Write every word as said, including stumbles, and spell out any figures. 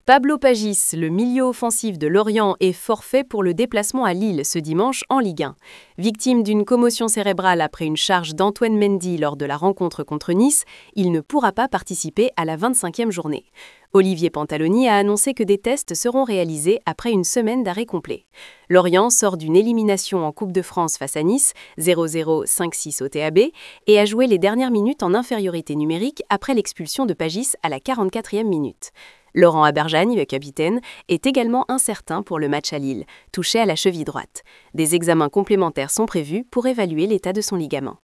Pablo Pagis, le milieu offensif de Lorient, est forfait pour le déplacement à Lille ce dimanche en Ligue un. Victime d'une commotion cérébrale après une charge d'Antoine Mendy lors de la rencontre contre Nice, il ne pourra pas participer à la vingt-cinquième journée. Olivier Pantaloni a annoncé que des tests seront réalisés après une semaine d'arrêt complet. Lorient sort d'une élimination en Coupe de France face à Nice, zéro zéro cinq six au T A B, et a joué les dernières minutes en infériorité numérique après l'expulsion de Pagis à la quarante-quatrième minute. Laurent Aberjagne, le capitaine, est également incertain pour le match à Lille, touché à la cheville droite. Des examens complémentaires sont prévus pour évaluer l'état de son ligament.